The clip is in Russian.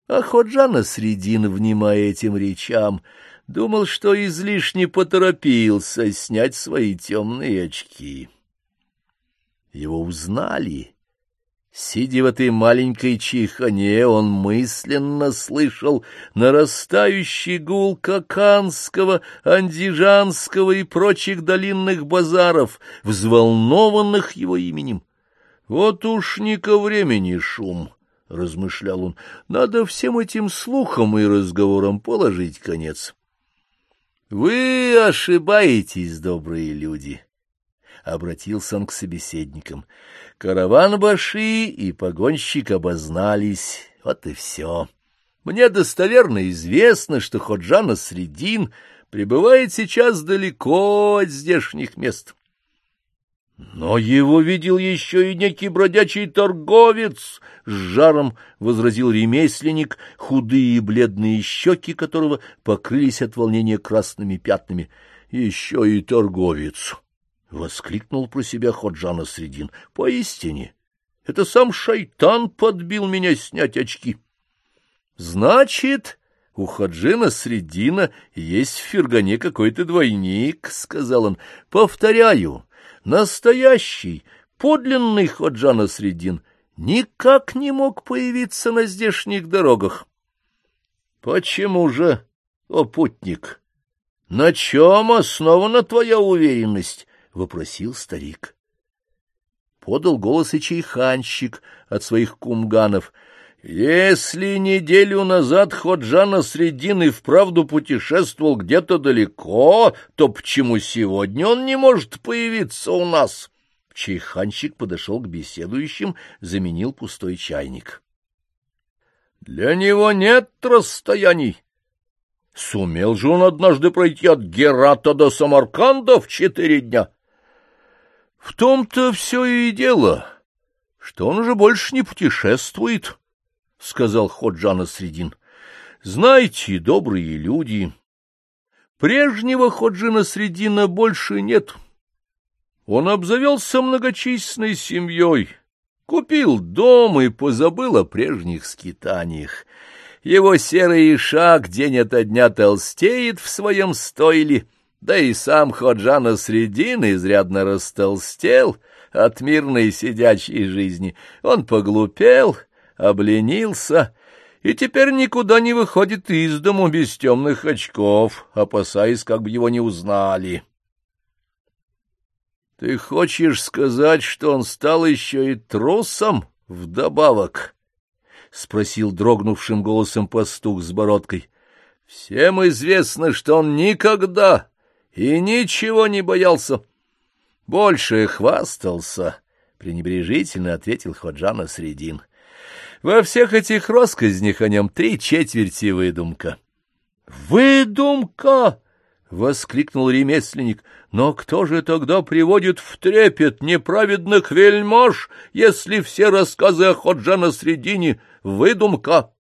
А Ходжа Насреддин, внимая этим речам, думал, что излишне поторопился снять свои темные очки. Его узнали. Сидя в этой маленькой чайхане, он мысленно слышал нарастающий гул Каканского, Андижанского и прочих долинных базаров, взволнованных его именем. «Вот уж не ко времени шум», — размышлял он, — «надо всем этим слухам и разговорам положить конец». «Вы ошибаетесь, добрые люди», — обратился он к собеседникам. «Караван-баши и погонщик обознались, вот и все. Мне достоверно известно, что Ходжа Насреддин пребывает сейчас далеко от здешних мест». «Но его видел еще и некий бродячий торговец», — с жаром возразил ремесленник, худые и бледные щеки которого покрылись от волнения красными пятнами. «Еще и торговец», — воскликнул про себя Ходжа Насреддин. «Поистине, это сам шайтан подбил меня снять очки». «Значит, у Ходжи Насреддина есть в Фергане какой-то двойник», — сказал он. «Повторяю, настоящий, подлинный Ходжа Насреддин никак не мог появиться на здешних дорогах». «Почему же, о путник? На чем основана твоя уверенность?» — вопросил старик. Подал голос и чайханщик от своих кумганов. «Если неделю назад Ходжа Насреддин и вправду путешествовал где-то далеко, то почему сегодня он не может появиться у нас?» Чайханщик подошел к беседующим, заменил пустой чайник. «Для него нет расстояний. Сумел же он однажды пройти от Герата до Самарканда в 4 дня. В том-то все и дело, что он уже больше не путешествует», — сказал Ходжа Насреддин. «Знаете, добрые люди, прежнего Ходжи Насреддина больше нет. Он обзавелся многочисленной семьей, купил дом и позабыл о прежних скитаниях. Его серый ишак день ото дня толстеет в своем стойле, да и сам Ходжа Насреддин изрядно растолстел от мирной сидячей жизни. Он поглупел, обленился и теперь никуда не выходит из дому без темных очков, опасаясь, как бы его не узнали». «Ты хочешь сказать, что он стал еще и трусом вдобавок?» — спросил дрогнувшим голосом пастух с бородкой. «Всем известно, что он никогда и ничего не боялся. Больше хвастался», — пренебрежительно ответил Ходжа Насреддин. «Во всех этих россказнях о нем 3/4 выдумка». «Выдумка!» — воскликнул ремесленник. «Но кто же тогда приводит в трепет неправедных вельмож, если все рассказы о Ходжа Насреддине — выдумка?»